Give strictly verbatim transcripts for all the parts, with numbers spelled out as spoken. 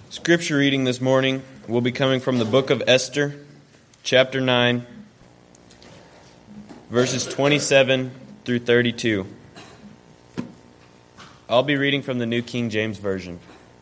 Scripture reading this morning will be coming from the book of Esther, chapter nine, verses twenty-seven through thirty-two. I'll be reading from the New King James Version.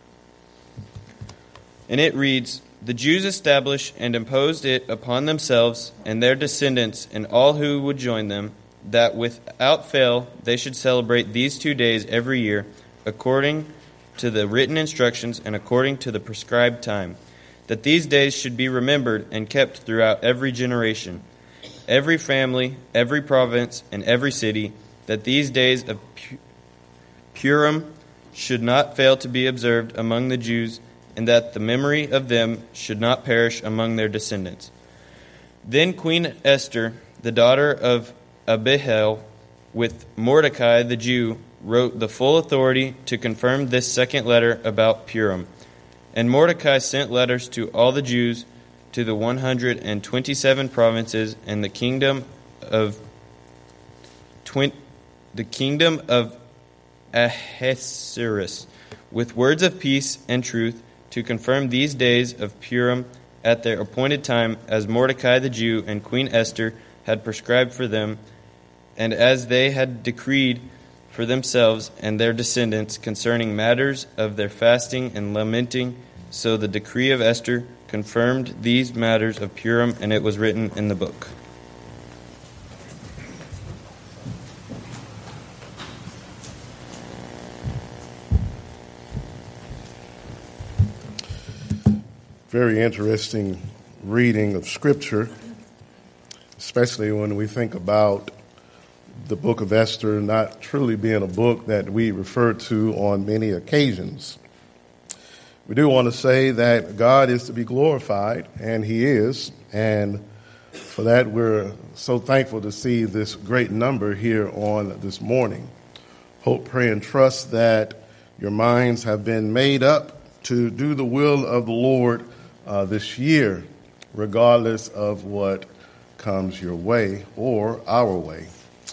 And it reads, "The Jews established and imposed it upon themselves and their descendants and all who would join them, that without fail they should celebrate these two days every year, according to the written instructions and according to the prescribed time, that these days should be remembered and kept throughout every generation, every family, every province, and every city, that these days of Purim should not fail to be observed among the Jews, and that the memory of them should not perish among their descendants." Then Queen Esther, the daughter of Abihail, with Mordecai the Jew, wrote the full authority to confirm this second letter about Purim. And Mordecai sent letters to all the Jews, to the one hundred twenty-seven provinces and the kingdom of twin, the kingdom of Ahasuerus, with words of peace and truth, to confirm these days of Purim at their appointed time, as Mordecai the Jew and Queen Esther had prescribed for them, and as they had decreed for themselves and their descendants concerning matters of their fasting and lamenting. So the decree of Esther confirmed these matters of Purim, and it was written in the book. Very interesting reading of Scripture, especially when we think about the book of Esther not truly being a book that we refer to on many occasions. We do want to say that God is to be glorified, and He is, and for that we're so thankful to see this great number here on this morning. Hope, pray, and trust that your minds have been made up to do the will of the Lord uh, this year, regardless of what comes your way or our way.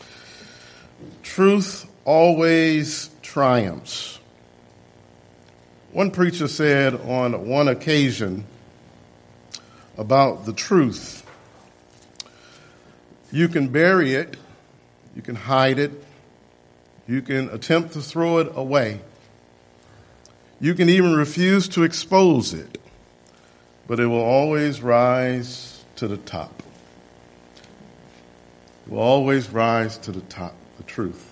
Truth always triumphs. One preacher said on one occasion about the truth, you can bury it, you can hide it, you can attempt to throw it away, you can even refuse to expose it, but it will always rise to the top. It will always rise to the top. The truth.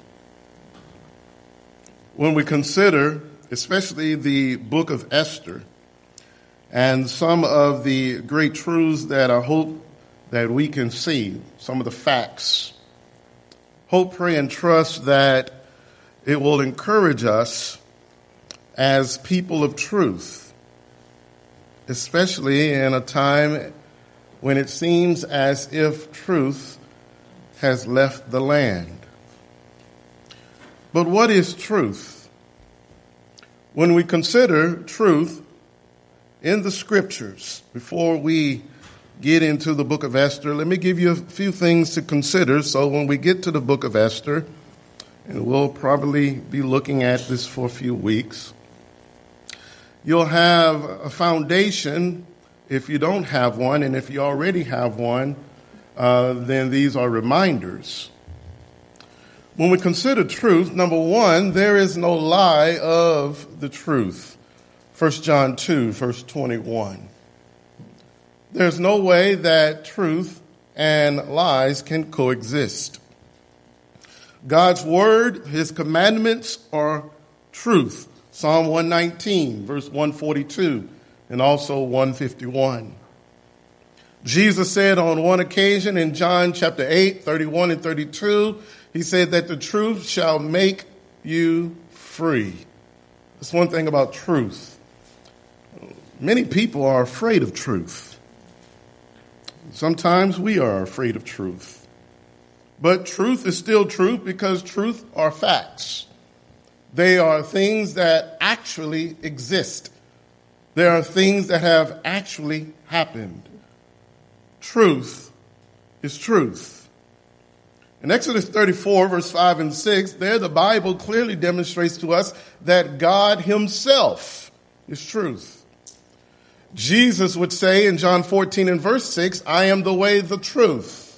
When we consider, especially the book of Esther, and some of the great truths that I hope that we can see, some of the facts, hope, pray, and trust that it will encourage us as people of truth, especially in a time when it seems as if truth has left the land. But what is truth? When we consider truth in the Scriptures, before we get into the book of Esther, let me give you a few things to consider. So when we get to the book of Esther, and we'll probably be looking at this for a few weeks, you'll have a foundation if you don't have one, and if you already have one, uh, then these are reminders. When we consider truth, number one, there is no lie of the truth. First John two, verse twenty-one. There's no way that truth and lies can coexist. God's word, His commandments are truth. Psalm one nineteen, verse one forty-two, and also one fifty-one. Jesus said on one occasion in John chapter eight, thirty-one and thirty-two, He said that the truth shall make you free. That's one thing about truth. Many people are afraid of truth. Sometimes we are afraid of truth. But truth is still truth because truth are facts. They are things that actually exist. There are things that have actually happened. Truth is truth. In Exodus thirty-four, verse five and six, there the Bible clearly demonstrates to us that God himself is truth. Jesus would say in John fourteen and verse six, I am the way, the truth.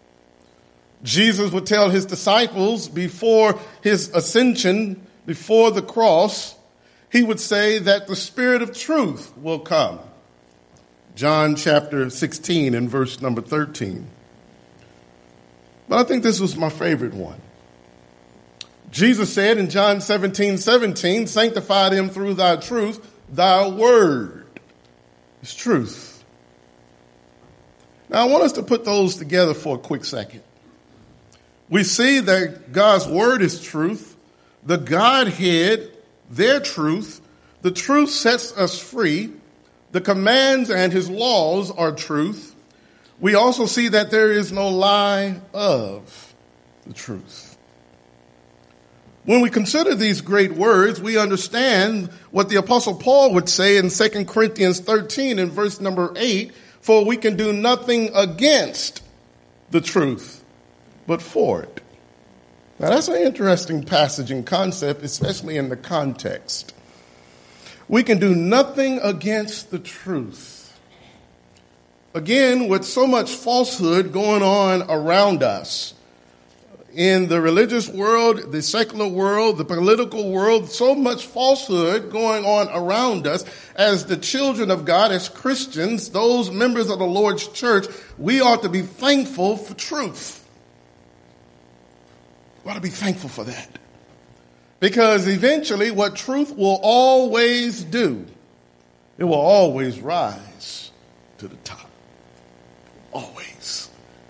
Jesus would tell his disciples before his ascension, before the cross, he would say that the Spirit of truth will come. John chapter sixteen and verse number thirteen. But I think this was my favorite one. Jesus said in John seventeen, seventeen, sanctify them through thy truth, thy word is truth. Now I want us to put those together for a quick second. We see that God's word is truth, the Godhead, their truth, the truth sets us free, the commands and his laws are truth. We also see that there is no lie of the truth. When we consider these great words, we understand what the Apostle Paul would say in Second Corinthians thirteen in verse number eight, for we can do nothing against the truth, but for it. Now that's an interesting passage and concept, especially in the context. We can do nothing against the truth. Again, with so much falsehood going on around us, in the religious world, the secular world, the political world, so much falsehood going on around us. As the children of God, as Christians, those members of the Lord's church, we ought to be thankful for truth. We ought to be thankful for that. Because eventually what truth will always do, it will always rise to the top. Always.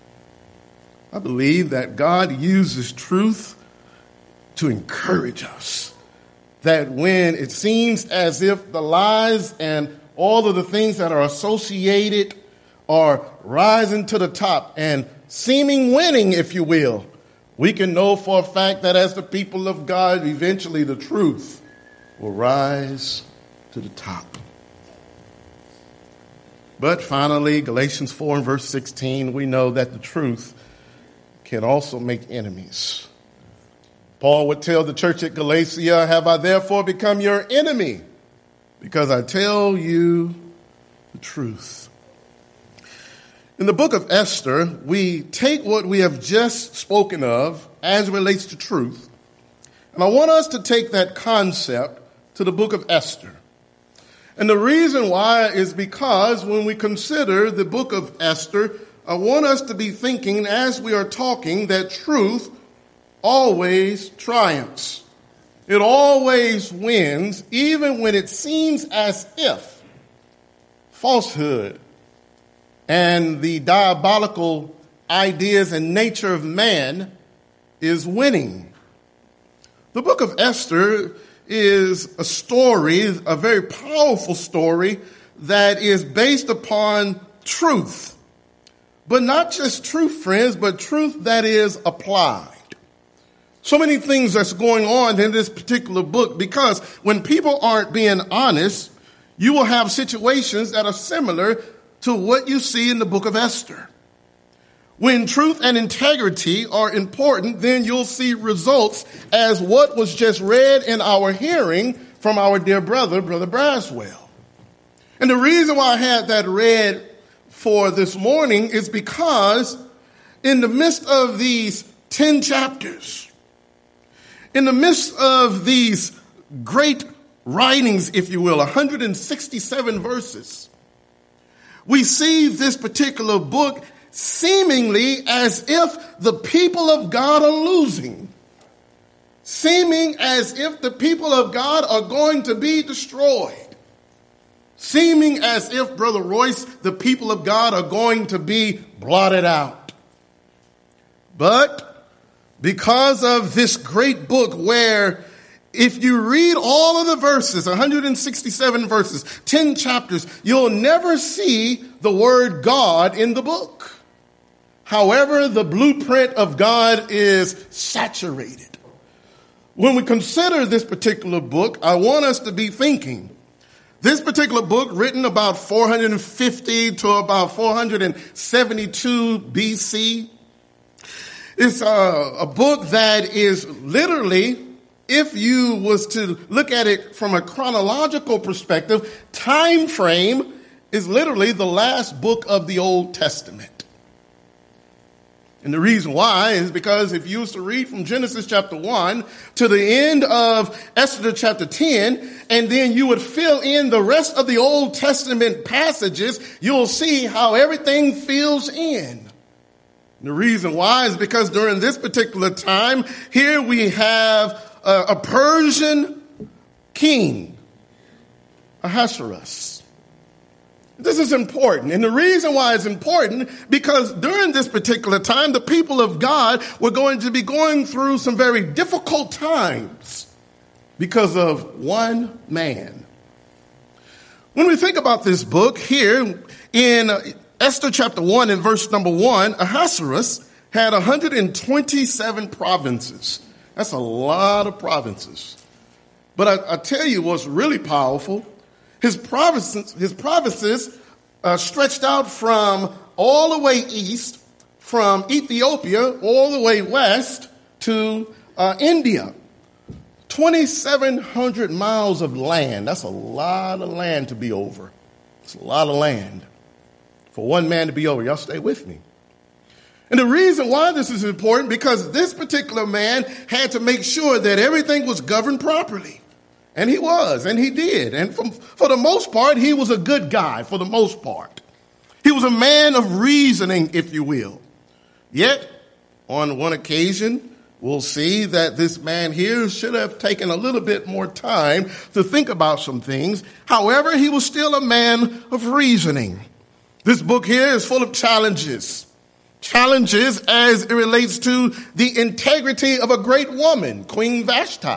I believe that God uses truth to encourage us. That when it seems as if the lies and all of the things that are associated are rising to the top and seeming winning, if you will, we can know for a fact that as the people of God, eventually the truth will rise to the top. But finally, Galatians four and verse sixteen, we know that the truth can also make enemies. Paul would tell the church at Galatia, have I therefore become your enemy? Because I tell you the truth. In the book of Esther, we take what we have just spoken of as it relates to truth, and I want us to take that concept to the book of Esther. And the reason why is because when we consider the book of Esther, I want us to be thinking as we are talking that truth always triumphs. It always wins, even when it seems as if falsehood and the diabolical ideas and nature of man is winning. The book of Esther is a story, a very powerful story that is based upon truth. But not just truth, friends, but truth that is applied. So many things that's going on in this particular book, because when people aren't being honest, you will have situations that are similar to what you see in the book of Esther. When truth and integrity are important, then you'll see results as what was just read in our hearing from our dear brother, Brother Braswell. And the reason why I had that read for this morning is because in the midst of these ten chapters, in the midst of these great writings, if you will, one hundred sixty-seven verses, we see this particular book seemingly as if the people of God are losing, seeming as if the people of God are going to be destroyed, seeming as if, Brother Royce, the people of God are going to be blotted out. But because of this great book where if you read all of the verses, one hundred sixty-seven verses, ten chapters, you'll never see the word God in the book. However, the blueprint of God is saturated. When we consider this particular book, I want us to be thinking, this particular book, written about four hundred fifty to about four hundred seventy-two B C, is a, a book that is literally, if you was to look at it from a chronological perspective, time frame, is literally the last book of the Old Testament. And the reason why is because if you was to read from Genesis chapter one to the end of Esther chapter ten, and then you would fill in the rest of the Old Testament passages, you'll see how everything fills in. The reason why is because during this particular time, here we have a, a Persian king, Ahasuerus. This is important. And the reason why it's important, because during this particular time, the people of God were going to be going through some very difficult times because of one man. When we think about this book here in Esther chapter one and verse number one, Ahasuerus had one hundred twenty-seven provinces. That's a lot of provinces. But I, I tell you what's really powerful. His provinces, his provinces uh, stretched out from all the way east, from Ethiopia all the way west to uh, India. twenty-seven hundred miles of land. That's a lot of land to be over. It's a lot of land for one man to be over. Y'all stay with me. And the reason why this is important, because this particular man had to make sure that everything was governed properly. And he was, and he did. And from, for the most part, he was a good guy, for the most part. He was a man of reasoning, if you will. Yet, on one occasion, we'll see that this man here should have taken a little bit more time to think about some things. However, he was still a man of reasoning. This book here is full of challenges. Challenges as it relates to the integrity of a great woman, Queen Vashti.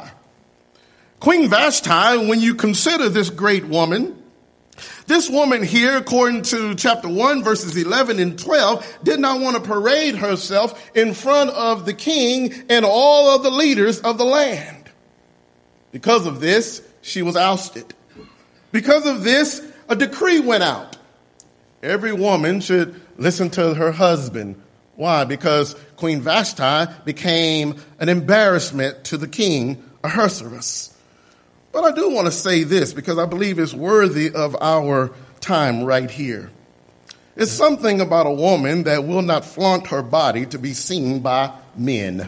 Queen Vashti, when you consider this great woman, this woman here, according to chapter one, verses eleven and twelve, did not want to parade herself in front of the king and all of the leaders of the land. Because of this, she was ousted. Because of this, a decree went out. Every woman should listen to her husband. Why? Because Queen Vashti became an embarrassment to the king, Ahasuerus. But I do want to say this because I believe it's worthy of our time right here. It's something about a woman that will not flaunt her body to be seen by men.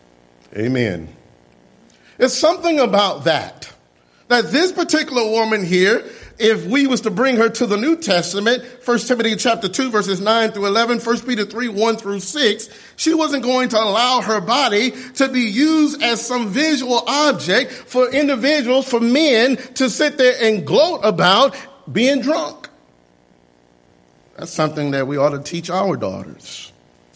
Amen. It's something about that. That this particular woman here, if we was to bring her to the New Testament, First Timothy chapter two, verses nine through eleven, First Peter three, one through six, she wasn't going to allow her body to be used as some visual object for individuals, for men to sit there and gloat about being drunk. That's something that we ought to teach our daughters.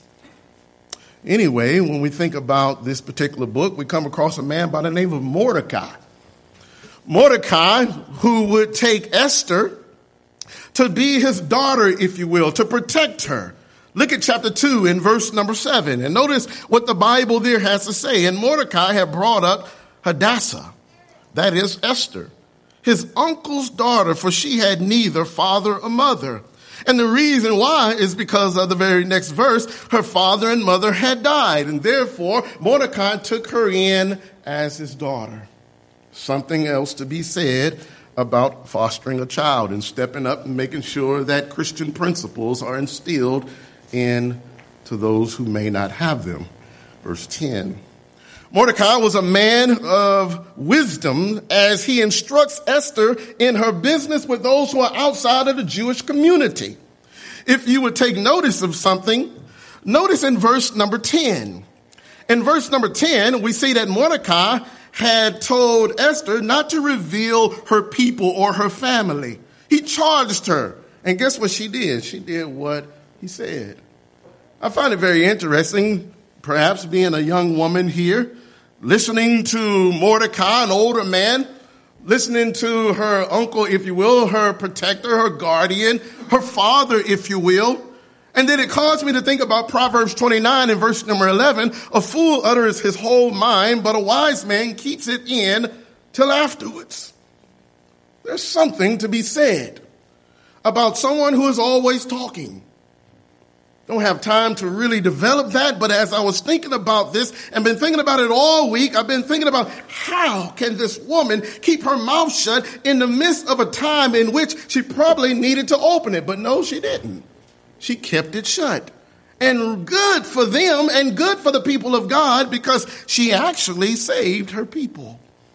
Anyway, when we think about this particular book, we come across a man by the name of Mordecai. Mordecai, who would take Esther to be his daughter, if you will, to protect her. Look at chapter two in verse number seven, and notice what the Bible there has to say. And Mordecai had brought up Hadassah, that is Esther, his uncle's daughter, for she had neither father or mother. And the reason why is because of the very next verse, her father and mother had died, and therefore Mordecai took her in as his daughter. Something else to be said about fostering a child and stepping up and making sure that Christian principles are instilled into those who may not have them. Verse ten. Mordecai was a man of wisdom as he instructs Esther in her business with those who are outside of the Jewish community. If you would take notice of something, notice in verse number ten. In verse number ten, we see that Mordecai had told Esther not to reveal her people or her family. He charged her. And guess what she did? She did what he said. I find it very interesting, perhaps being a young woman here, listening to Mordecai, an older man, listening to her uncle, if you will, her protector, her guardian, her father, if you will. And then it caused me to think about Proverbs twenty-nine and verse number eleven. A fool utters his whole mind, but a wise man keeps it in till afterwards. There's something to be said about someone who is always talking. don't have time to really develop that. But as I was thinking about this and been thinking about it all week, I've been thinking about how can this woman keep her mouth shut in the midst of a time in which she probably needed to open it. But no, she didn't. She kept it shut. And good for them and good for the people of God, because she actually saved her people.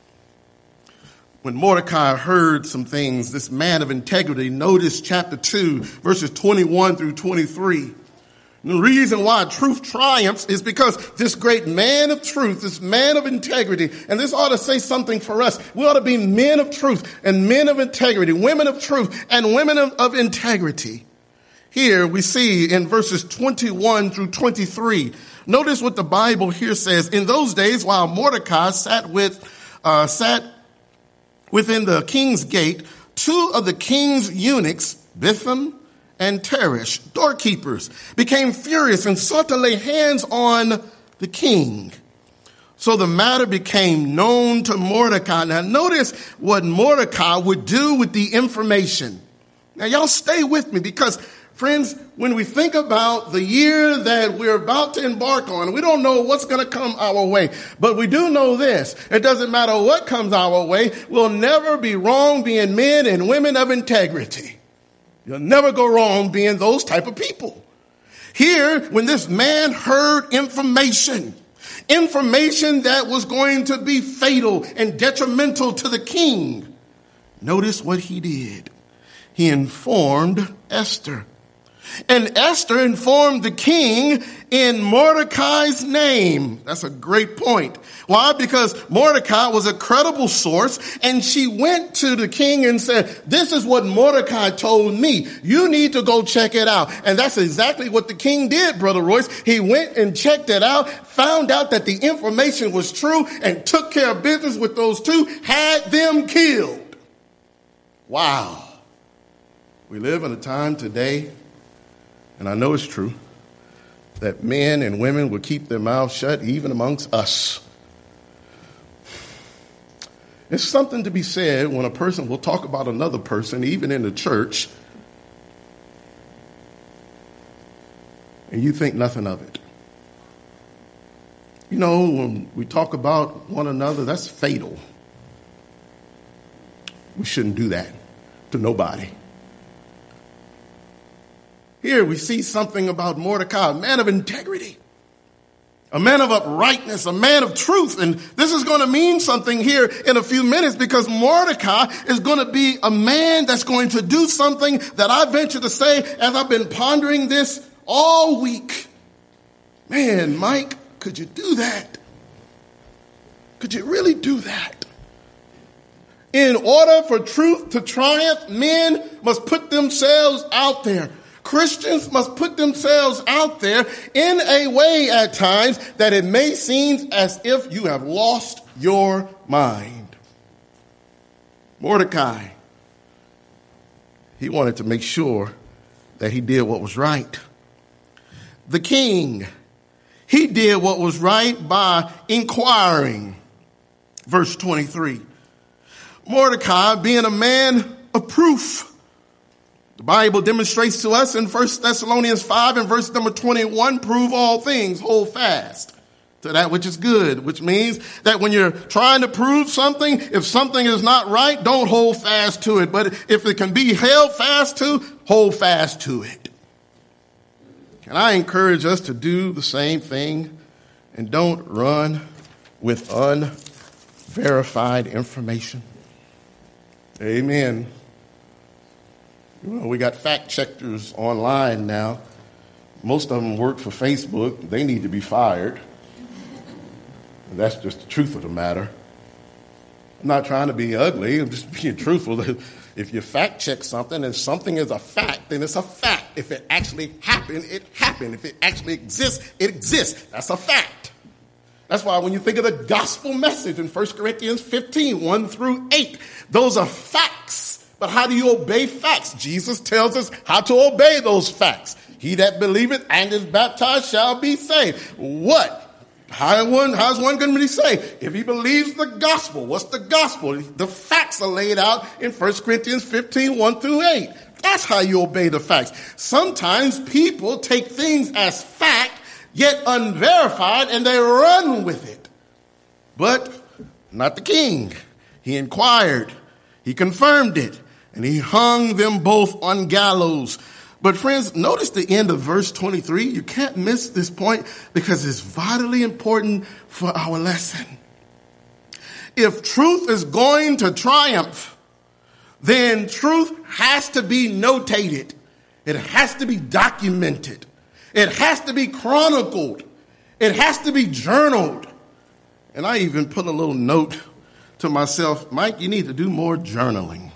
When Mordecai heard some things, this man of integrity, notice chapter two, verses twenty-one through twenty-three. And the reason why truth triumphs is because this great man of truth, this man of integrity, and this ought to say something for us. We ought to be men of truth and men of integrity, women of truth and women of, of integrity. Here we see in verses twenty-one through twenty-three, notice what the Bible here says. In those days, while Mordecai sat with, uh, sat within the king's gate, two of the king's eunuchs, Bitham and Teresh, doorkeepers, became furious and sought to lay hands on the king. So the matter became known to Mordecai. Now notice what Mordecai would do with the information. Now y'all stay with me, because friends, when we think about the year that we're about to embark on, we don't know what's going to come our way. But we do know this. It doesn't matter what comes our way. We'll never be wrong being men and women of integrity. You'll never go wrong being those type of people. Here, when this man heard information, information that was going to be fatal and detrimental to the king, notice what he did. He informed Esther. And Esther informed the king in Mordecai's name. That's a great point. Why? Because Mordecai was a credible source, and she went to the king and said, this is what Mordecai told me. You need to go check it out. And that's exactly what the king did, Brother Royce. He went and checked it out, found out that the information was true, and took care of business with those two, had them killed. Wow. We live in a time today, and I know it's true, that men and women will keep their mouths shut even amongst us. It's something to be said when a person will talk about another person, even in the church, and you think nothing of it. You know, when we talk about one another, that's fatal. We shouldn't do that to nobody. Here we see something about Mordecai, a man of integrity, a man of uprightness, a man of truth. And this is going to mean something here in a few minutes, because Mordecai is going to be a man that's going to do something that I venture to say, as I've been pondering this all week. Man, Mike, could you do that? Could you really do that? In order for truth to triumph, men must put themselves out there. Christians must put themselves out there in a way at times that it may seem as if you have lost your mind. Mordecai, he wanted to make sure that he did what was right. The king, he did what was right by inquiring. Verse twenty-three. Mordecai, being a man of proof, the Bible demonstrates to us in First Thessalonians five and verse number twenty-one, prove all things, hold fast to that which is good, which means that when you're trying to prove something, if something is not right, don't hold fast to it. But if it can be held fast to, hold fast to it. Can I encourage us to do the same thing and don't run with unverified information? Amen. You know, we got fact checkers online now. Most of them work for Facebook. They need to be fired. And that's just the truth of the matter. I'm not trying to be ugly. I'm just being truthful. If you fact check something and something is a fact, then it's a fact. If it actually happened, it happened. If it actually exists, it exists. That's a fact. That's why when you think of the gospel message in First Corinthians fifteen, one through eight, those are facts. But how do you obey facts? Jesus tells us how to obey those facts. He that believeth and is baptized shall be saved. What? How one, how's one going to be saved? If he believes the gospel. What's the gospel? The facts are laid out in First Corinthians fifteen, one through eight. That's how you obey the facts. Sometimes people take things as fact, yet unverified, and they run with it. But not the king. He inquired, he confirmed it, and he hung them both on gallows. But friends, notice the end of verse twenty-three. You can't miss this point because it's vitally important for our lesson. If truth is going to triumph, then truth has to be notated. It has to be documented. It has to be chronicled. It has to be journaled. And I even put a little note to myself, Mike, you need to do more journaling.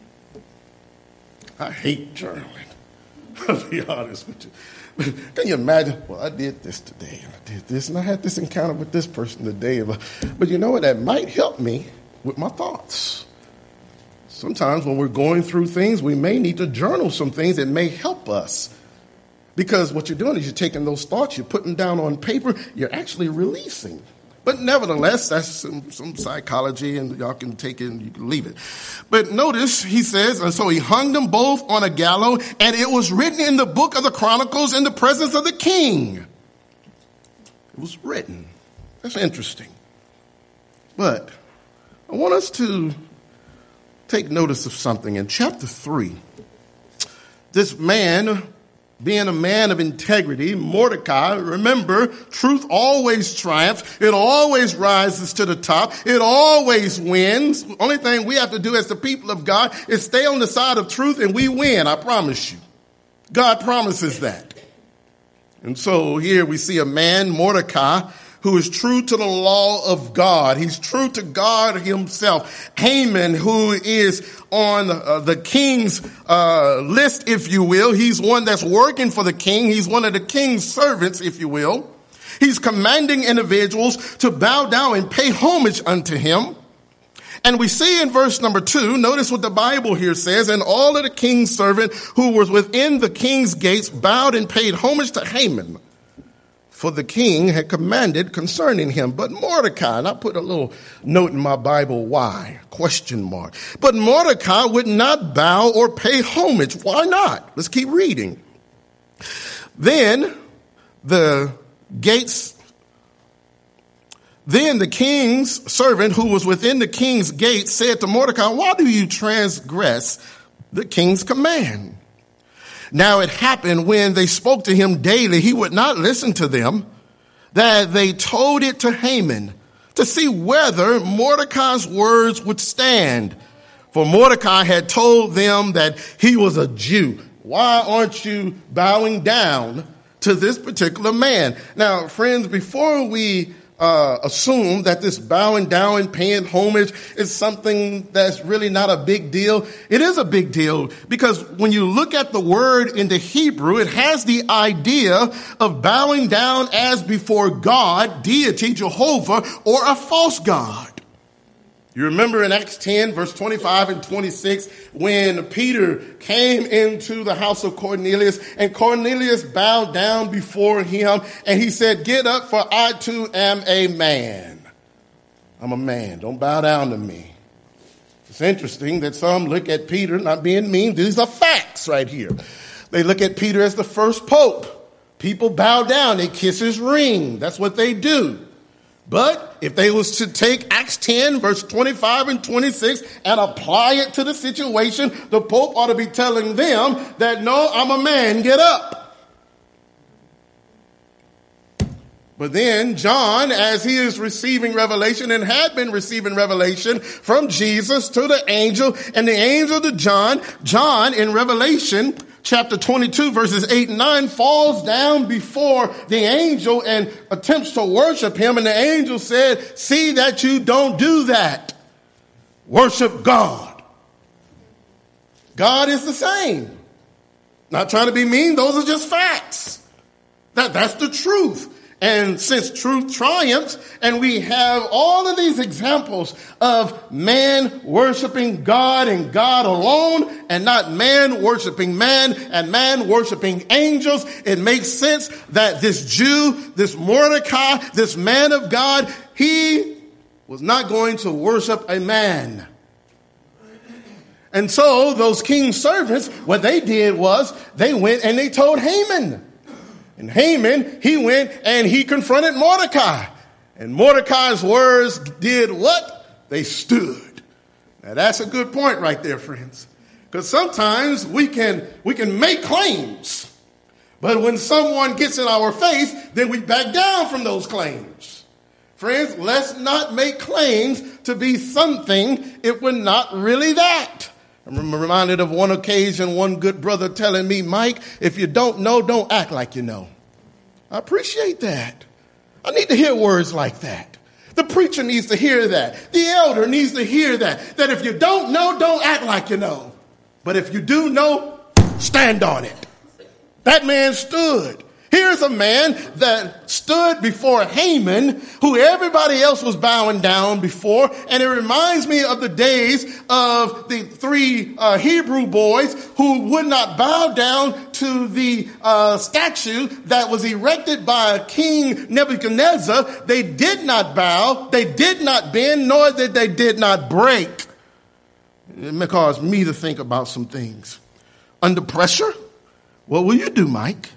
I hate journaling. I'll be honest with you. But can you imagine? Well, I did this today, and I did this, and I had this encounter with this person today. But, but you know what? That might help me with my thoughts. Sometimes when we're going through things, we may need to journal some things that may help us. Because what you're doing is you're taking those thoughts, you're putting them down on paper, you're actually releasing. But nevertheless, that's some, some psychology, and y'all can take it and you can leave it. But notice, he says, and so he hung them both on a gallows, and it was written in the book of the Chronicles in the presence of the king. It was written. That's interesting. But I want us to take notice of something. In chapter three, this man, being a man of integrity, Mordecai, remember, truth always triumphs. It always rises to the top. It always wins. The only thing we have to do as the people of God is stay on the side of truth, and we win, I promise you. God promises that. And so here we see a man, Mordecai, who is true to the law of God. He's true to God himself. Haman, who is on uh, the king's uh, list, if you will. He's one that's working for the king. He's one of the king's servants, if you will. He's commanding individuals to bow down and pay homage unto him. And we see in verse number two, notice what the Bible here says, and all of the king's servants who was within the king's gates bowed and paid homage to Haman, for the king had commanded concerning him. But Mordecai, and I put a little note in my Bible, why? Question mark. But Mordecai would not bow or pay homage. Why not? Let's keep reading. Then the gates, then the king's servant who was within the king's gate said to Mordecai, why do you transgress the king's command? Now it happened when they spoke to him daily, he would not listen to them, that they told it to Haman to see whether Mordecai's words would stand. For Mordecai had told them that he was a Jew. Why aren't you bowing down to this particular man? Now, friends, before we Uh, assume that this bowing down and paying homage is something that's really not a big deal. It is a big deal because when you look at the word in the Hebrew, it has the idea of bowing down as before God, deity, Jehovah, or a false god. You remember in Acts ten, verse twenty-five and twenty-six, when Peter came into the house of Cornelius, and Cornelius bowed down before him, and he said, get up, for I too am a man. I'm a man. Don't bow down to me. It's interesting that some look at Peter, not being mean, these are facts right here. They look at Peter as the first pope. People bow down, they kiss his ring. That's what they do. But if they was to take Acts ten, verse twenty-five and twenty-six and apply it to the situation, the Pope ought to be telling them that, no, I'm a man, get up. But then John, as he is receiving revelation and had been receiving revelation from Jesus to the angel, and the angel to John, John in Revelation chapter twenty-two, verses eight and nine, falls down before the angel and attempts to worship him. And the angel said, see that you don't do that. Worship God. God is the same. Not trying to be mean. Those are just facts. That, that's the truth. And since truth triumphs, and we have all of these examples of man worshiping God and God alone, and not man worshiping man and man worshiping angels, it makes sense that this Jew, this Mordecai, this man of God, he was not going to worship a man. And so those king's servants, what they did was they went and they told Haman. And Haman, he went and he confronted Mordecai. And Mordecai's words did what? They stood. Now that's a good point right there, friends. Because sometimes we can, we can make claims. But when someone gets in our face, then we back down from those claims. Friends, let's not make claims to be something if we're not really that. I'm reminded of one occasion, one good brother telling me, Mike, if you don't know, don't act like you know. I appreciate that. I need to hear words like that. The preacher needs to hear that. The elder needs to hear that. That if you don't know, don't act like you know. But if you do know, stand on it. That man stood. Here's a man that stood before Haman, who everybody else was bowing down before. And it reminds me of the days of the three uh, Hebrew boys who would not bow down to the uh, statue that was erected by King Nebuchadnezzar. They did not bow, they did not bend, nor that they did not break. It may cause me to think about some things. Under pressure, what will you do, Mike?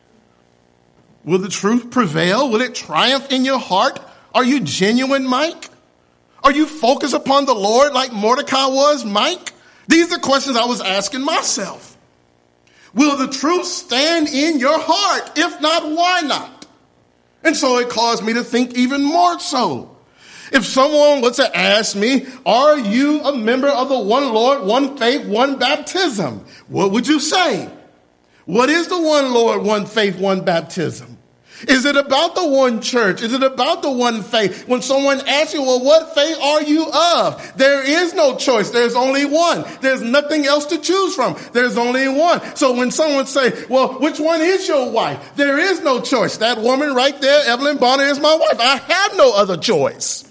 Will the truth prevail? Will it triumph in your heart? Are you genuine, Mike? Are you focused upon the Lord like Mordecai was, Mike? These are questions I was asking myself. Will the truth stand in your heart? If not, why not? And so it caused me to think even more so. If someone was to ask me, are you a member of the one Lord, one faith, one baptism? What would you say? What is the one Lord, one faith, one baptism? Is it about the one church? Is it about the one faith? When someone asks you, well, what faith are you of? There is no choice. There's only one. There's nothing else to choose from. There's only one. So when someone say, well, which one is your wife? There is no choice. That woman right there, Evelyn Bonner, is my wife. I have no other choice.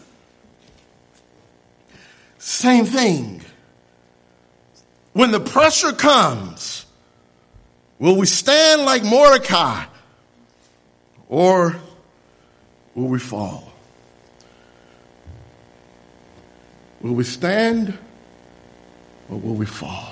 Same thing. When the pressure comes, will we stand like Mordecai? Or will we fall? Will we stand or will we fall?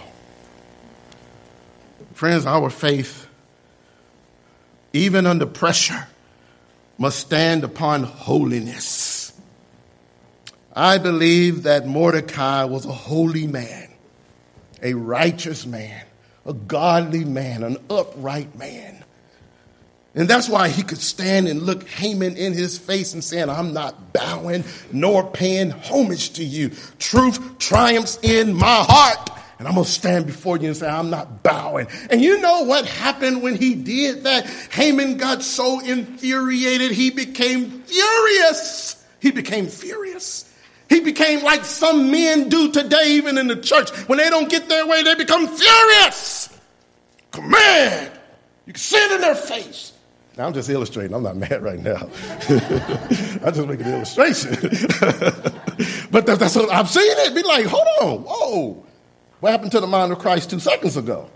Friends, our faith, even under pressure, must stand upon holiness. I believe that Mordecai was a holy man, a righteous man, a godly man, an upright man. And that's why he could stand and look Haman in his face and saying, I'm not bowing nor paying homage to you. Truth triumphs in my heart. And I'm going to stand before you and say, I'm not bowing. And you know what happened when he did that? Haman got so infuriated, he became furious. He became furious. He became like some men do today, even in the church. When they don't get their way, they become furious. Command. You can see it in their face. Now, I'm just illustrating. I'm not mad right now. I'm just making an illustration. But that, that's what I've seen it. Be like, hold on, whoa. What happened to the mind of Christ two seconds ago?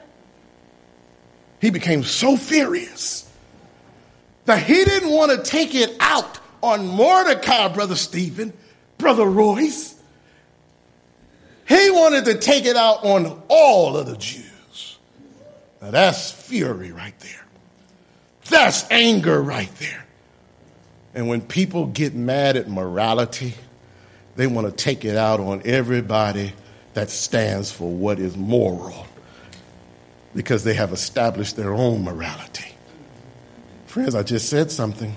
He became so furious that he didn't want to take it out on Mordecai, Brother Stephen, Brother Royce. He wanted to take it out on all of the Jews. Now, that's fury right there. That's anger right there. And when people get mad at morality, they want to take it out on everybody that stands for what is moral because they have established their own morality. Friends, I just said something.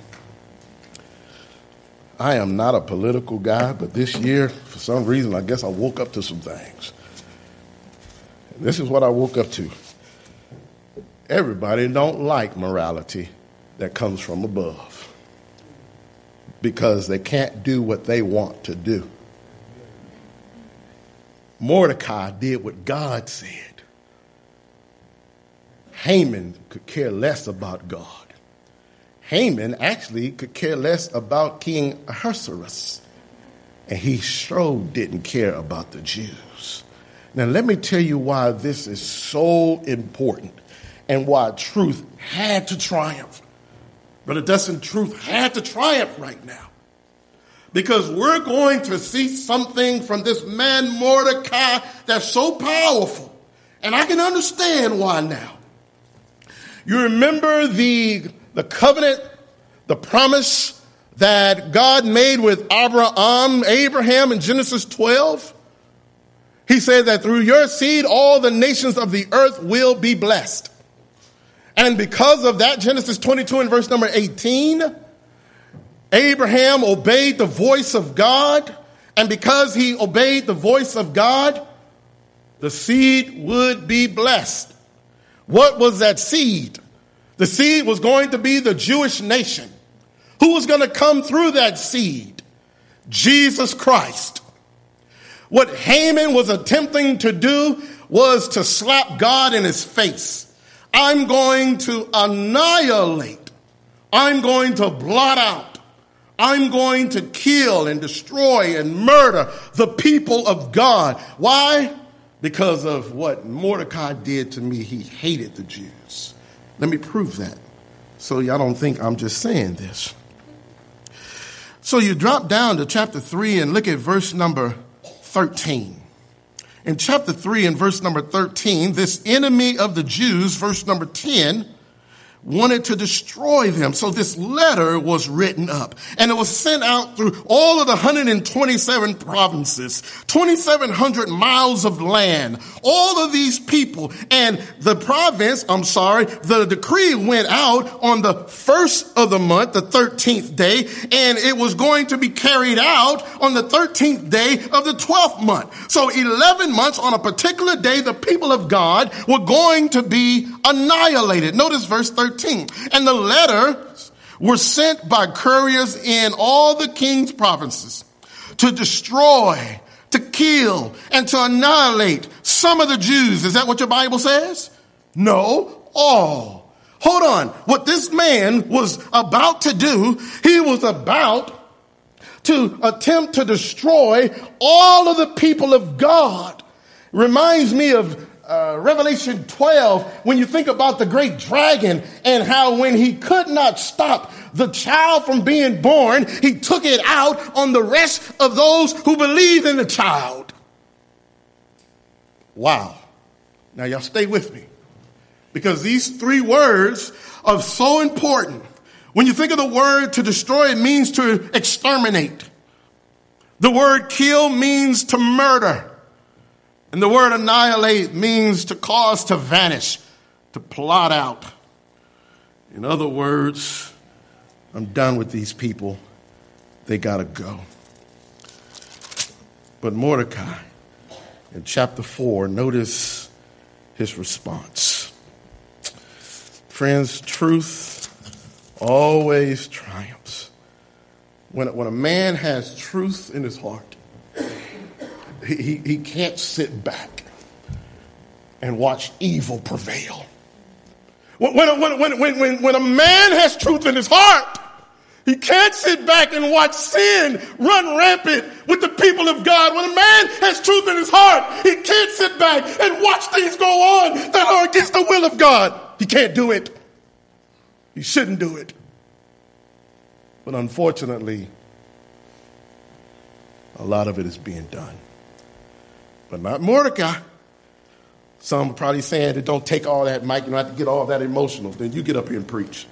I am not a political guy, but this year, for some reason, I guess I woke up to some things. This is what I woke up to. Everybody don't like morality that comes from above because they can't do what they want to do. Mordecai did what God said. Haman could care less about God. Haman actually could care less about King Ahasuerus, and he sure didn't care about the Jews. Now, let me tell you why this is so important and why truth had to triumph. Brother Dustin, truth had to triumph right now. because we're going to see something from this man Mordecai that's so powerful. And I can understand why now. You remember the, the covenant, the promise that God made with Abraham, Abraham in Genesis twelve? He said that through your seed, all the nations of the earth will be blessed. And because of that, Genesis twenty-two and verse number eighteen, Abraham obeyed the voice of God. And because he obeyed the voice of God, the seed would be blessed. What was that seed? The seed was going to be the Jewish nation. Who was going to come through that seed? Jesus Christ. What Haman was attempting to do was to slap God in his face. I'm going to annihilate. I'm going to blot out. I'm going to kill and destroy and murder the people of God. Why? Because of what Mordecai did to me. He hated the Jews. Let me prove that, so y'all don't think I'm just saying this. So you drop down to chapter three and look at verse number thirteen. In chapter three and verse number thirteen, this enemy of the Jews, verse number ten, wanted to destroy them. So this letter was written up, and it was sent out through all of the one hundred twenty-seven provinces, twenty-seven hundred miles of land, all of these people. And the province, I'm sorry, the decree went out on the first of the month, the thirteenth day, and it was going to be carried out on the thirteenth day of the twelfth month. So eleven months on a particular day, the people of God were going to be annihilated. Notice verse thirteen. And the letters were sent by couriers in all the king's provinces to destroy, to kill, and to annihilate some of the Jews. Is that what your Bible says? No, all. Hold on. What this man was about to do, he was about to attempt to destroy all of the people of God. Reminds me of Uh, Revelation twelve, when you think about the great dragon and how when he could not stop the child from being born, he took it out on the rest of those who believed in the child. Wow. Now y'all stay with me, because these three words are so important. When you think of the word to destroy, it means to exterminate. The word kill means to murder. And the word annihilate means to cause to vanish, to blot out. In other words, I'm done with these people. They got to go. But Mordecai, in chapter four, notice his response. Friends, truth always triumphs. When, when a man has truth in his heart, He, he, he can't sit back and watch evil prevail. When, when, when, when, when, when a man has truth in his heart, he can't sit back and watch sin run rampant with the people of God. When a man has truth in his heart, he can't sit back and watch things go on that are against the will of God. He can't do it. He shouldn't do it. But unfortunately, a lot of it is being done. But not Mordecai. Some probably saying that don't take all that, Mike. You don't have to get all that emotional. Then you get up here and preach.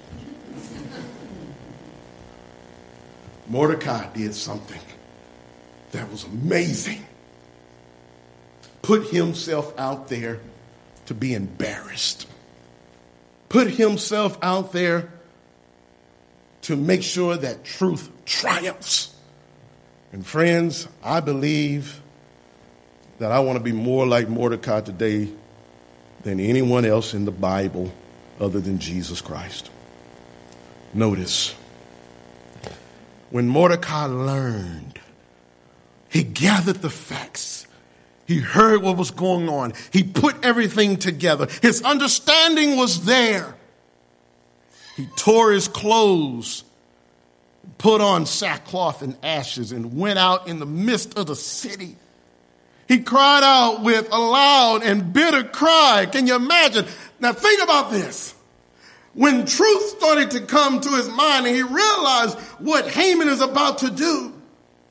Mordecai did something that was amazing. Put himself out there to be embarrassed. Put himself out there to make sure that truth triumphs. And friends, I believe that I want to be more like Mordecai today than anyone else in the Bible other than Jesus Christ. Notice, when Mordecai learned, he gathered the facts. He heard what was going on. He put everything together. His understanding was there. He tore his clothes, put on sackcloth and ashes, and went out in the midst of the city. He cried out with a loud and bitter cry. Can you imagine? Now think about this. When truth started to come to his mind and he realized what Haman is about to do,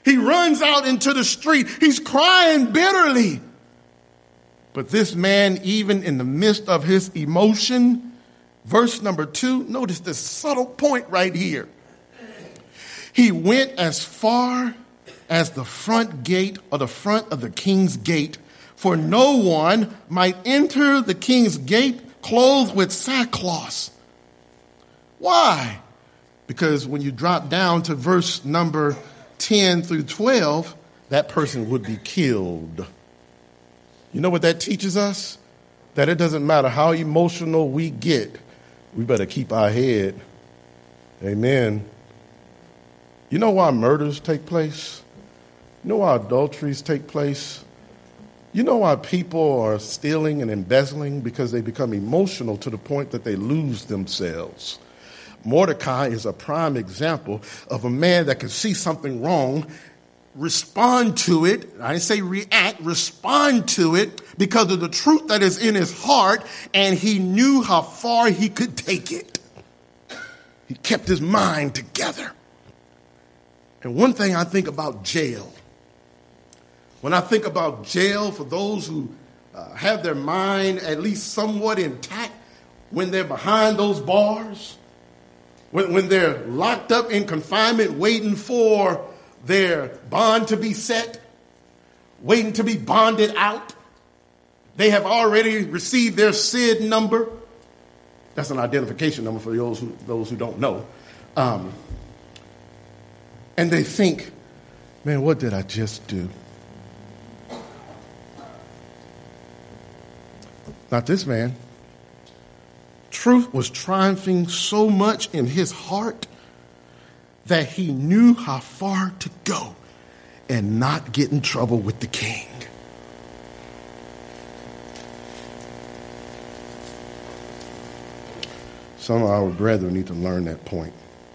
He runs out into the street. He's crying bitterly. But this man, even in the midst of his emotion, verse number two, notice this subtle point right here. He went as far as the front gate or the front of the king's gate, for no one might enter the king's gate clothed with sackcloth. Why? Because when you drop down to verse number ten through twelve, that person would be killed. You know what that teaches us? That it doesn't matter how emotional we get, we better keep our head. Amen. You know why murders take place? You know why adulteries take place? You know why people are stealing and embezzling? Because they become emotional to the point that they lose themselves. Mordecai is a prime example of a man that can see something wrong, respond to it. I didn't say react, respond to it because of the truth that is in his heart, and he knew how far he could take it. He kept his mind together. And one thing I think about jail, when I think about jail, for those who uh, have their mind at least somewhat intact when they're behind those bars, when, when they're locked up in confinement waiting for their bond to be set, waiting to be bonded out. They have already received their S I D number. That's an identification number for those who, those who don't know. Um, and they think, man, what did I just do? Not this man. Truth was triumphing so much in his heart that he knew how far to go and not get in trouble with the king. Some of our brethren need to learn that point.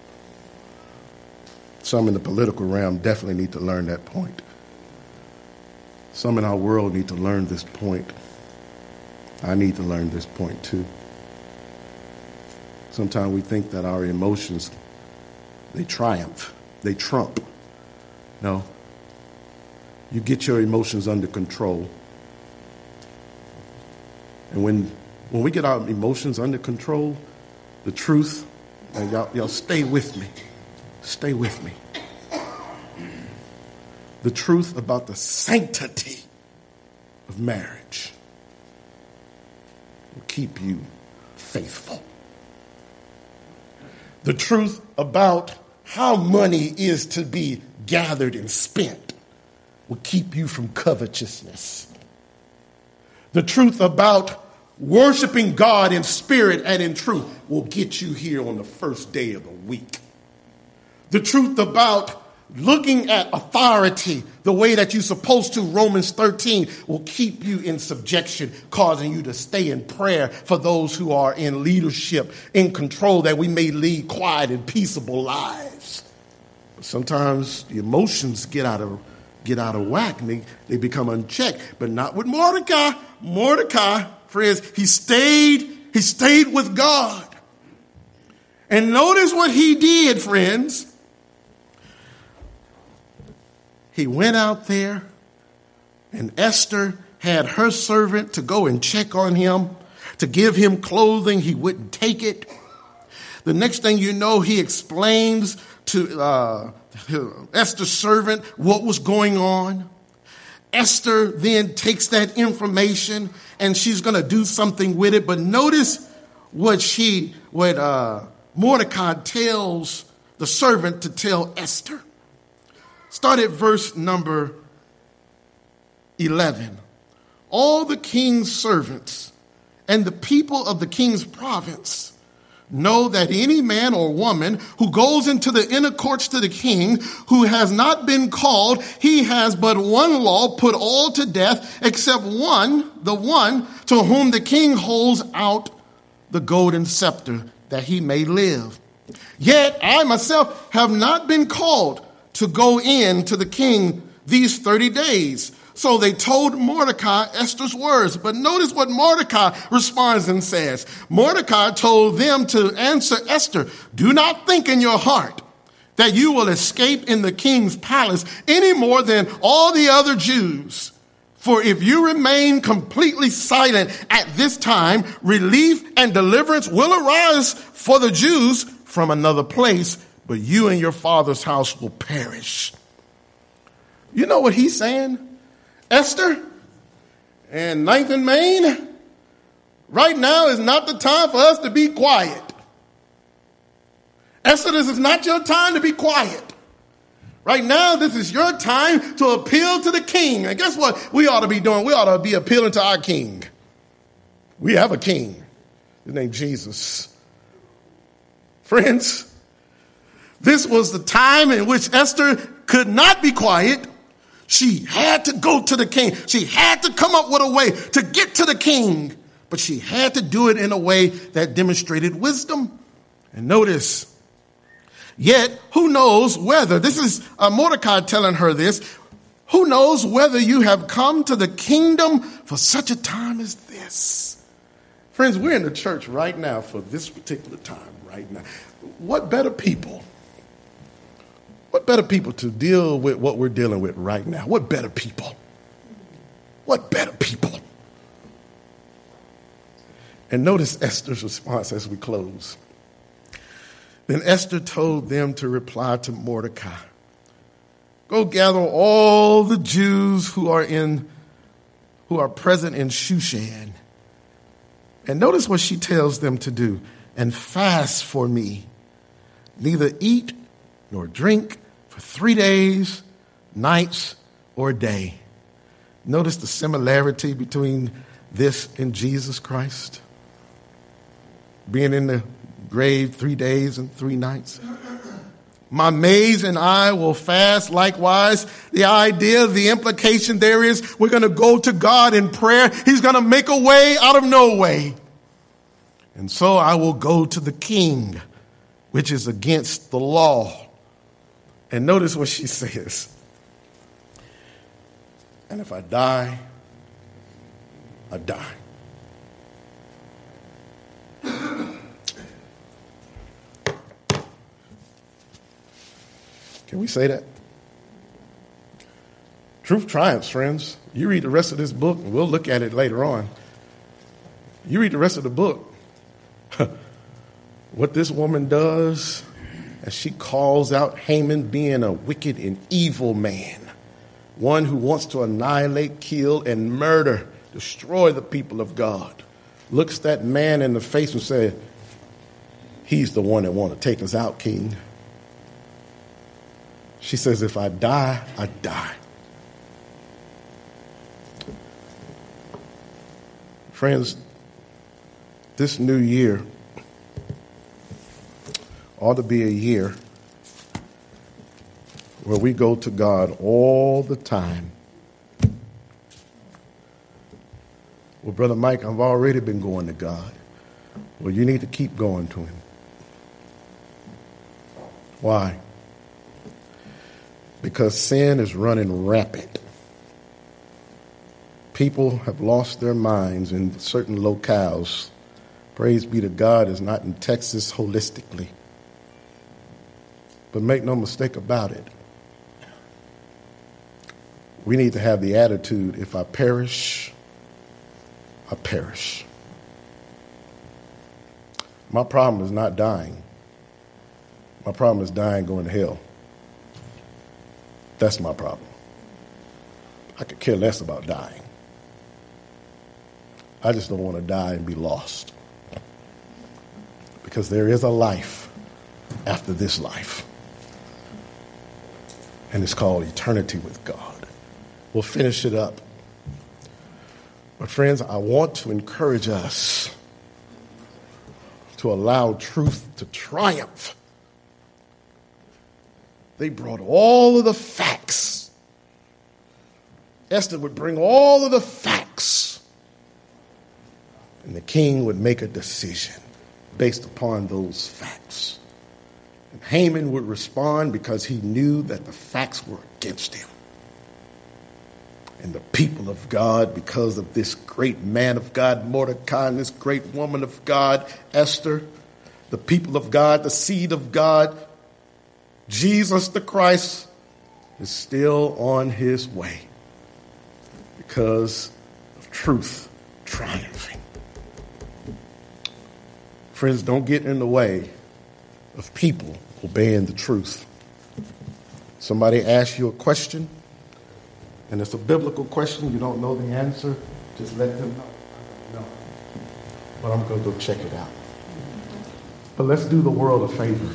Some in the political realm definitely need to learn that point. Some in our world need to learn this point. I need to learn this point too. Sometimes we think that our emotions, they triumph, they trump. No. You get your emotions under control. And when when we get our emotions under control, the truth, and y'all, y'all stay with me. Stay with me. The truth about the sanctity of marriage will keep you faithful. The truth about how money is to be gathered and spent will keep you from covetousness. The truth about worshiping God in spirit and in truth will get you here on the first day of the week. The truth about looking at authority the way that you're supposed to, Romans thirteen, will keep you in subjection, causing you to stay in prayer for those who are in leadership, in control, that we may lead quiet and peaceable lives. But sometimes the emotions get out of get out of whack and they, they become unchecked, but not with Mordecai. Mordecai, friends, he stayed, he stayed with God. And notice what he did, friends. He went out there, and Esther had her servant to go and check on him, to give him clothing. He wouldn't take it. The next thing you know, he explains to uh, Esther's servant what was going on. Esther then takes that information, and she's going to do something with it. But notice what she, what uh, Mordecai tells the servant to tell Esther. Start at verse number eleven. All the king's servants and the people of the king's province know that any man or woman who goes into the inner courts to the king, who has not been called, he has but one law, put all to death, except one, the one to whom the king holds out the golden scepter, that he may live. Yet I myself have not been called to go in to the king these thirty days. So they told Mordecai Esther's words. But notice what Mordecai responds and says. Mordecai told them to answer Esther, do not think in your heart that you will escape in the king's palace any more than all the other Jews. For if you remain completely silent at this time, relief and deliverance will arise for the Jews from another place, but you and your father's house will perish. You know what he's saying? Esther and Ninth and Main, right now is not the time for us to be quiet. Esther, this is not your time to be quiet. Right now, this is your time to appeal to the king. And guess what we ought to be doing? We ought to be appealing to our king. We have a king. His name Jesus. Friends, this was the time in which Esther could not be quiet. She had to go to the king. She had to come up with a way to get to the king. But she had to do it in a way that demonstrated wisdom. And notice, yet, who knows whether, this is uh, Mordecai telling her this, who knows whether you have come to the kingdom for such a time as this? Friends, we're in the church right now for this particular time, right now. What better people? What better people to deal with what we're dealing with right now? What better people? What better people? And notice Esther's response as we close. Then Esther told them to reply to Mordecai, go gather all the Jews who are in, who are present in Shushan. And notice what she tells them to do. And fast for me, neither eat nor drink for three days, nights, or day. Notice the similarity between this and Jesus Christ. Being in the grave three days and three nights. My maids and I will fast likewise. The idea, the implication there is we're going to go to God in prayer. He's going to make a way out of no way. And so I will go to the king, which is against the law. And notice what she says. And if I die, I die. Can we say that? Truth triumphs, friends. You read the rest of this book, and we'll look at it later on. You read the rest of the book. What this woman does, as she calls out Haman being a wicked and evil man, one who wants to annihilate, kill, and murder, destroy the people of God, looks that man in the face and says, he's the one that want to take us out, king. She says, if I die, I die. Friends, this new year ought to be a year where we go to God all the time. Well, Brother Mike, I've already been going to God. Well, you need to keep going to him. Why? Because sin is running rampant. People have lost their minds in certain locales. Praise be to God, is not in Texas holistically. But make no mistake about it. We need to have the attitude, if I perish, I perish. My problem is not dying. My problem is dying going to hell. That's my problem. I could care less about dying. I just don't want to die and be lost. Because there is a life after this life. And it's called eternity with God. We'll finish it up. But friends, I want to encourage us to allow truth to triumph. They brought all of the facts. Esther would bring all of the facts. And the king would make a decision based upon those facts. And Haman would respond because he knew that the facts were against him. And the people of God, because of this great man of God, Mordecai, and this great woman of God, Esther, the people of God, the seed of God, Jesus the Christ is still on his way because of truth triumphing. Friends, don't get in the way of people obeying the truth. Somebody asks you a question, and it's a biblical question, you don't know the answer, just let them know. No. But I'm going to go check it out. But let's do the world a favor.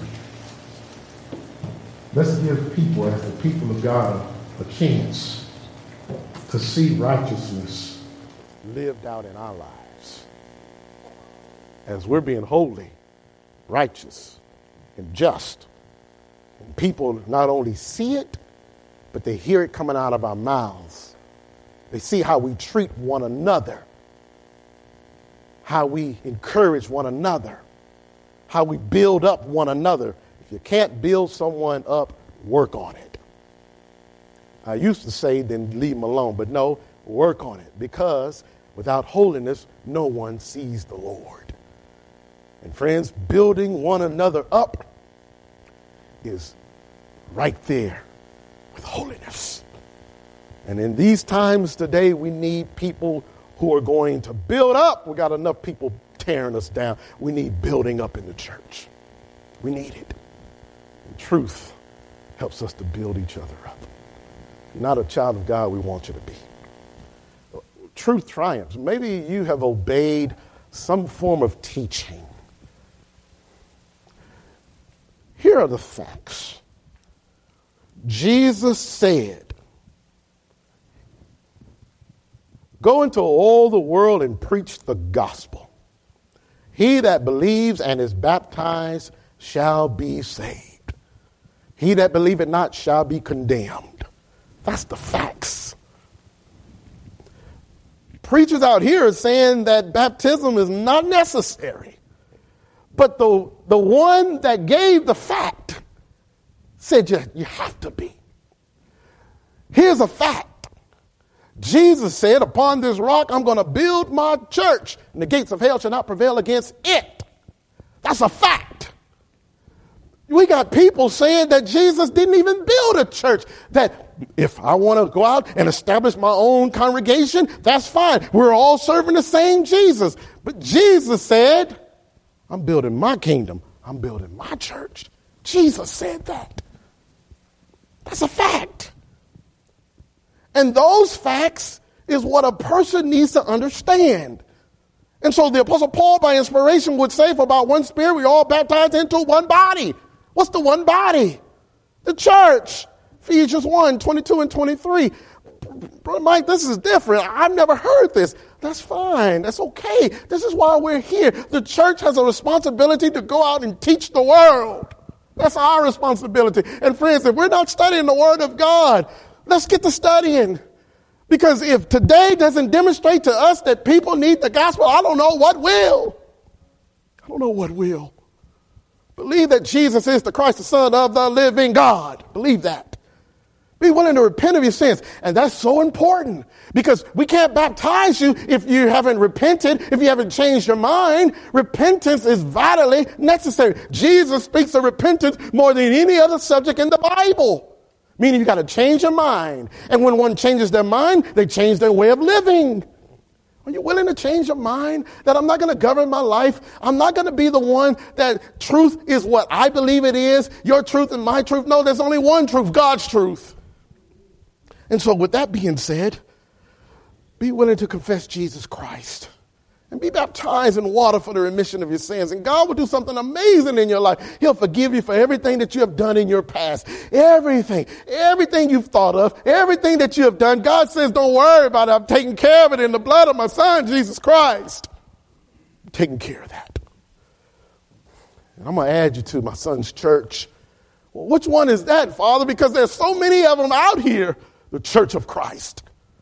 Let's give people, as the people of God, a chance to see righteousness lived out in our lives. As we're being holy, righteous, and just. And people not only see it, but they hear it coming out of our mouths. They see how we treat one another, how we encourage one another, how we build up one another. If you can't build someone up, work on it. I used to say, then leave them alone, but no, work on it, because without holiness, no one sees the Lord. And friends, building one another up is right there with holiness. And in these times today, we need people who are going to build up. We got enough people tearing us down. We need building up in the church. We need it. And truth helps us to build each other up. If you're not a child of God, we want you to be. Truth triumphs. Maybe you have obeyed some form of teaching. Here are the facts. Jesus said, "Go into all the world and preach the gospel. He that believes and is baptized shall be saved. He that believeth not shall be condemned." That's the facts. Preachers out here are saying that baptism is not necessary. But the, the one that gave the fact said you, you have to be. Here's a fact. Jesus said, "Upon this rock I'm going to build my church, and the gates of hell shall not prevail against it." That's a fact. We got people saying that Jesus didn't even build a church, that if I want to go out and establish my own congregation, that's fine. We're all serving the same Jesus. But Jesus said, "I'm building my kingdom. I'm building my church." Jesus said that. That's a fact. And those facts is what a person needs to understand. And so the Apostle Paul, by inspiration, would say, "For about one Spirit we all baptized into one body." What's the one body? The church. Ephesians one, twenty-two and twenty-three. Brother Mike, this is different. I've never heard this. That's fine. That's okay. This is why we're here. The church has a responsibility to go out and teach the world. That's our responsibility. And friends, if we're not studying the Word of God, let's get to studying. Because if today doesn't demonstrate to us that people need the gospel, I don't know what will. I don't know what will. Believe that Jesus is the Christ, the Son of the living God. Believe that. Be willing to repent of your sins. And that's so important, because we can't baptize you if you haven't repented, if you haven't changed your mind. Repentance is vitally necessary. Jesus speaks of repentance more than any other subject in the Bible. Meaning you got to change your mind. And when one changes their mind, they change their way of living. Are you willing to change your mind? That I'm not going to govern my life. I'm not going to be the one that truth is what I believe it is. Your truth and my truth. No, there's only one truth, God's truth. And so with that being said, be willing to confess Jesus Christ and be baptized in water for the remission of your sins. And God will do something amazing in your life. He'll forgive you for everything that you have done in your past. Everything, everything you've thought of, everything that you have done. God says, don't worry about it. I'm taking care of it in the blood of my Son, Jesus Christ. I'm taking care of that. And I'm going to add you to my son's church. Well, which one is that, Father? Because there's so many of them out here. The Church of Christ.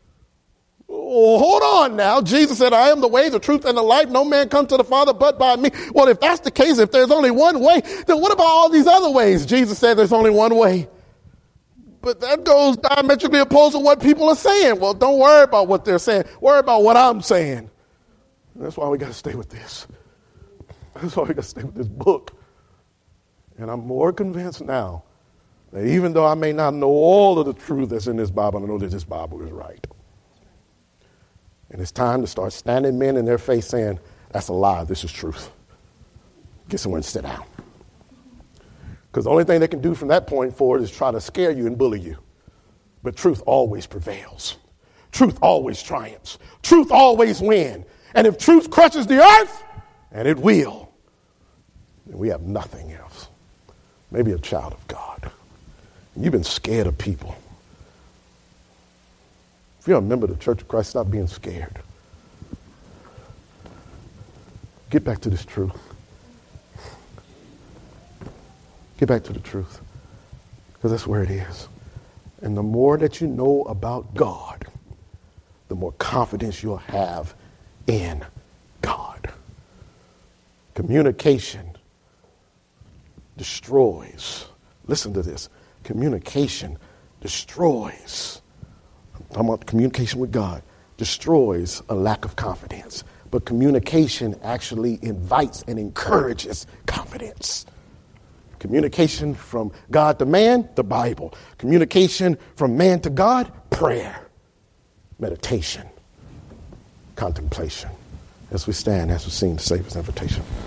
Oh, hold on now. Jesus said, "I am the way, the truth, and the life. No man comes to the Father but by me." Well, if that's the case, if there's only one way, then what about all these other ways? Jesus said there's only one way. But that goes diametrically opposed to what people are saying. Well, don't worry about what they're saying. Worry about what I'm saying. And that's why we got to stay with this. That's why we got to stay with this book. And I'm more convinced now that even though I may not know all of the truth that's in this Bible, I know that this Bible is right. And it's time to start standing men in their face saying, that's a lie, this is truth. Get somewhere and sit down. Because the only thing they can do from that point forward is try to scare you and bully you. But truth always prevails. Truth always triumphs. Truth always wins. And if truth crushes the earth, and it will, then we have nothing else. Maybe a child of God. You've been scared of people. If you're a member of the Church of Christ, stop being scared. Get back to this truth. Get back to the truth. Because that's where it is. And the more that you know about God, the more confidence you'll have in God. Communication destroys. Listen to this. Communication destroys. I'm talking about communication with God. Destroys a lack of confidence. But communication actually invites and encourages confidence. Communication from God to man, the Bible. Communication from man to God, prayer. Meditation. Contemplation. As we stand, as we sing the Savior's invitation.